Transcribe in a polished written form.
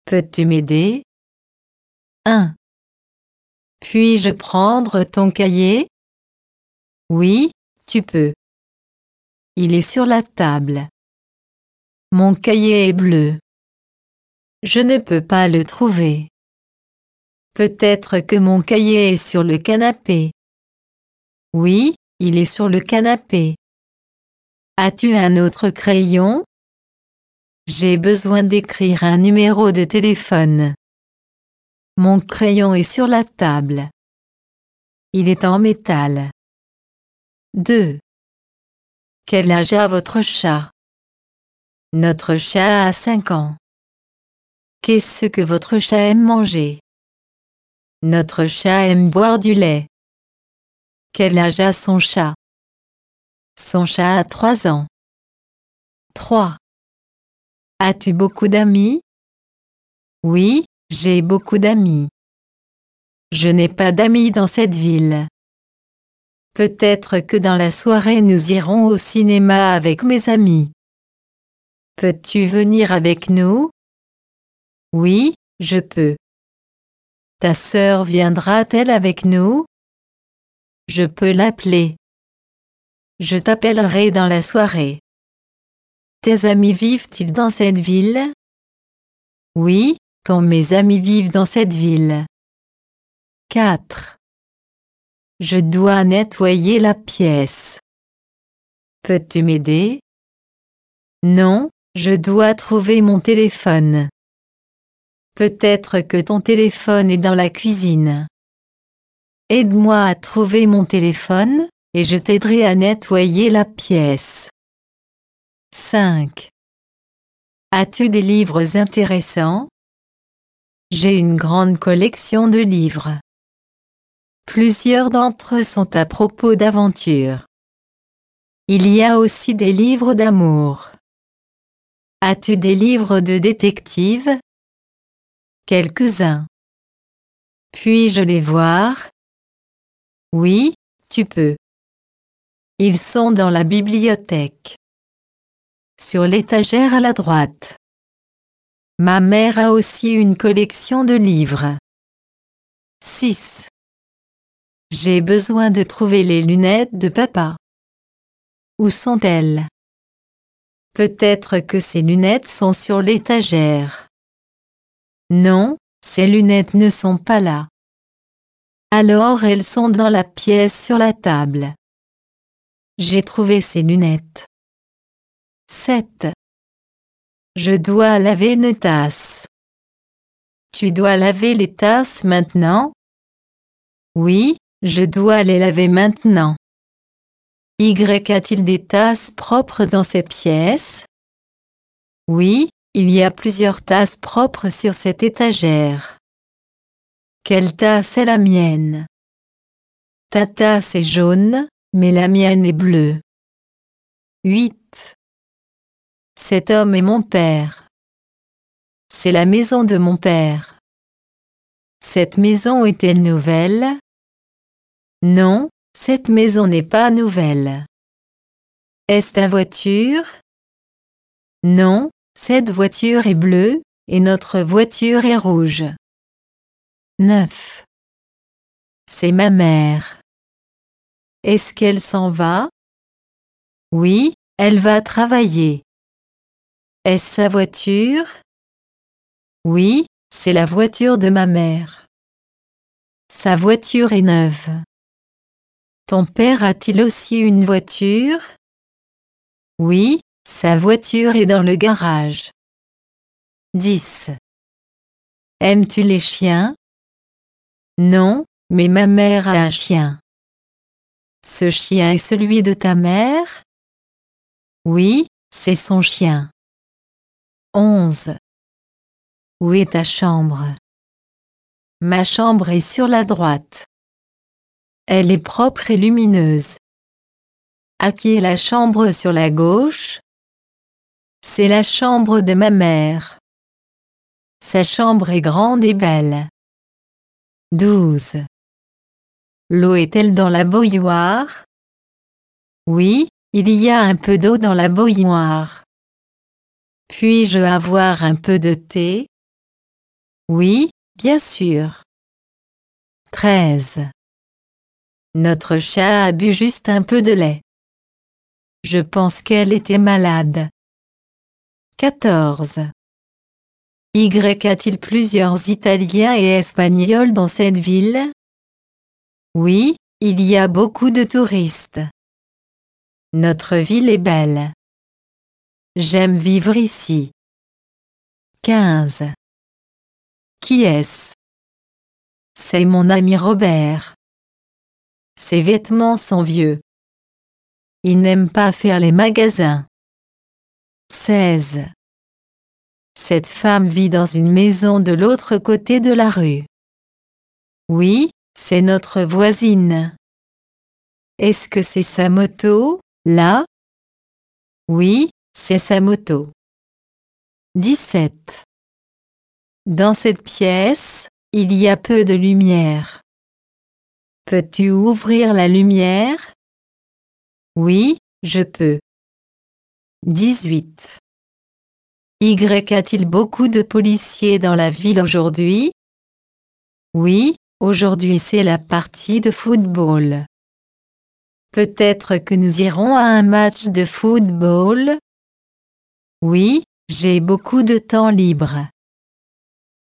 Peux-tu m'aider? 1. Puis-je prendre ton cahier? Oui, tu peux. Il est sur la table. Mon cahier est bleu. Je ne peux pas le trouver. Peut-être que mon cahier est sur le canapé. Oui, il est sur le canapé. As-tu un autre crayon? J'ai besoin d'écrire un numéro de téléphone. Mon crayon est sur la table. Il est en métal. 2. Quel âge a votre chat? Notre chat a 5 ans. Qu'est-ce que votre chat aime manger? Notre chat aime boire du lait. Quel âge a son chat? Son chat a 3 ans. 3. As-tu beaucoup d'amis? Oui, j'ai beaucoup d'amis. Je n'ai pas d'amis dans cette ville. Peut-être que dans la soirée nous irons au cinéma avec mes amis. Peux-tu venir avec nous? Oui, je peux. Ta sœur viendra-t-elle avec nous? Je peux l'appeler. Je t'appellerai dans la soirée. Tes amis vivent-ils dans cette ville? Oui, mes amis vivent dans cette ville. 4. Je dois nettoyer la pièce. Peux-tu m'aider? Non, je dois trouver mon téléphone. Peut-être que ton téléphone est dans la cuisine. Aide-moi à trouver mon téléphone, et je t'aiderai à nettoyer la pièce. 5. As-tu des livres intéressants? J'ai une grande collection de livres. Plusieurs d'entre eux sont à propos d'aventures. Il y a aussi des livres d'amour. As-tu des livres de détective? Quelques-uns. Puis-je les voir? Oui, tu peux. Ils sont dans la bibliothèque. Sur l'étagère à la droite. Ma mère a aussi une collection de livres. 6. J'ai besoin de trouver les lunettes de papa. Où sont-elles? Peut-être que ces lunettes sont sur l'étagère. Non, ces lunettes ne sont pas là. Alors elles sont dans la pièce sur la table. J'ai trouvé ces lunettes. 7. Je dois laver une tasse. Tu dois laver les tasses maintenant? Oui, je dois les laver maintenant. Y a-t-il des tasses propres dans cette pièce? Oui, il y a plusieurs tasses propres sur cette étagère. Quelle tasse est la mienne? Ta tasse est jaune, mais la mienne est bleue. 8. Cet homme est mon père. C'est la maison de mon père. Cette maison est-elle nouvelle? Non, cette maison n'est pas nouvelle. Est-ce ta voiture? Non, cette voiture est bleue, et notre voiture est rouge. 9. C'est ma mère. Est-ce qu'elle s'en va? Oui, elle va travailler. Est-ce sa voiture? Oui, c'est la voiture de ma mère. Sa voiture est neuve. Ton père a-t-il aussi une voiture? Oui, sa voiture est dans le garage. 10. Aimes-tu les chiens? Non, mais ma mère a un chien. Ce chien est celui de ta mère? Oui, c'est son chien. 11. Où est ta chambre? Ma chambre est sur la droite. Elle est propre et lumineuse. À qui est la chambre sur la gauche? C'est la chambre de ma mère. Sa chambre est grande et belle. 12. L'eau est-elle dans la bouilloire? Oui, il y a un peu d'eau dans la bouilloire. Puis-je avoir un peu de thé? Oui, bien sûr. 13. Notre chat a bu juste un peu de lait. Je pense qu'elle était malade. 14. Y a-t-il plusieurs Italiens et Espagnols dans cette ville? Oui, il y a beaucoup de touristes. Notre ville est belle. J'aime vivre ici. 15. Qui est-ce? C'est mon ami Robert. Ses vêtements sont vieux. Il n'aime pas faire les magasins. 16. Cette femme vit dans une maison de l'autre côté de la rue. Oui, c'est notre voisine. Est-ce que c'est sa moto, là? Oui, c'est sa moto. 17. Dans cette pièce, il y a peu de lumière. Peux-tu ouvrir la lumière? Oui, je peux. 18. Y a-t-il beaucoup de policiers dans la ville aujourd'hui? Oui, aujourd'hui c'est la partie de football. Peut-être que nous irons à un match de football? Oui, j'ai beaucoup de temps libre.